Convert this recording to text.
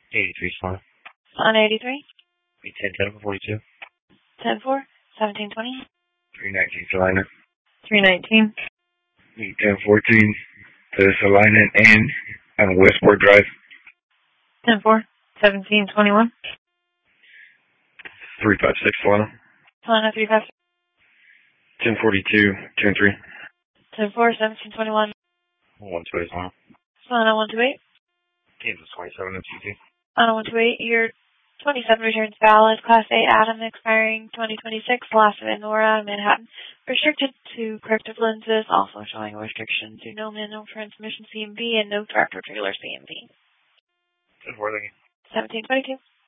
83 Solana. On 83. 10-10 42. 10-4. 1720. 319 Solana. 319. 10-14 to Solana and on Westport Drive. 10-4. 1721. 356 Solana. Solana 356. 1042 turn 3. 10-4. 1721. 128 Solana. Solana 128. Kansas 27 and CT. On 128, your 27 returns valid. Class A Atom expiring 2026. Last of Nora, Manhattan. Restricted to corrective lenses. Also showing a restriction to no manual transmission CMB and no tractor trailer CMB. 10-4 1722.